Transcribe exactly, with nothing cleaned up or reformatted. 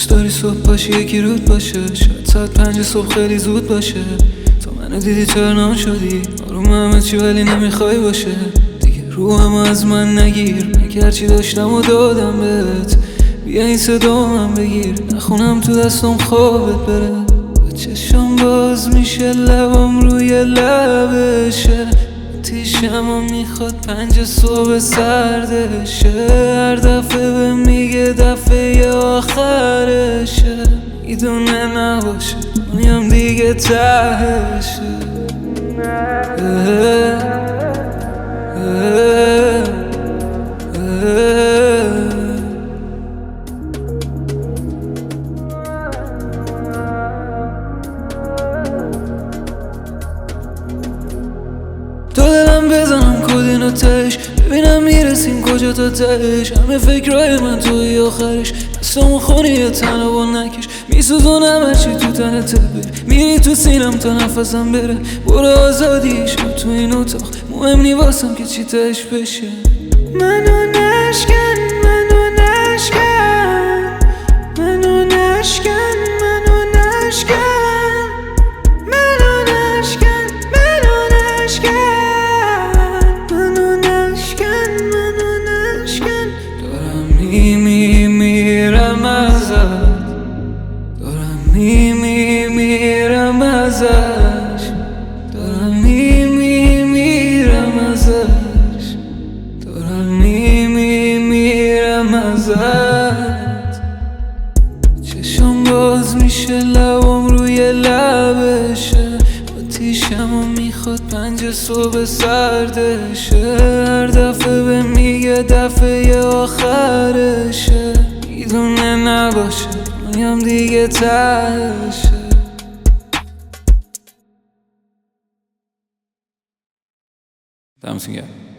دوست داری صبح باشی یکی رود باشه، شاید ساعت پنج صبح خیلی زود باشه. تو منو دیدی ترنان شدی، آروم همه چی ولی نمیخوای باشه. دیگه روحمو از من نگیر، مگر چی داشتم و دادم بهت. بیا این صدا من بگیر، نخونم تو دستم خوابت بره. با چشم باز میشه لبم روی لبشه، تیشمو میخواد پنج صبح سردشه. هر دفعه به میگه دفعه آخرشه، میدونه نباشه منیم دیگه تهشه. اه اه اه تو دلم بزنم کدینو تش، ببینم میرسیم کجا تا تش. همه فکرهای من توی آخرش، دستامو خونی یه تنها با نکش. میسوزونم هرچی تو تنت بره، میری تو سینم تا نفسم بره. برو آزادی شب تو این اتاق، مهم نی واسم که چی تش بشه. منو نشکن منو نشکن منو نشکن منو نشکن منو نشکن منو نشکن منو نشکن. دارم می می میرم ازت، دارم می می میرم ازش، دارم می می میرم ازش، دارم می می میرم ازت. چشم باز میشه لبم روی لبشه، آتیشمو میخواد پنج صبح سردشه. هر دفعه به میگه دفعه آخرشه، میدونه نباشه منیم دیگه تهشه. دمتون گرم.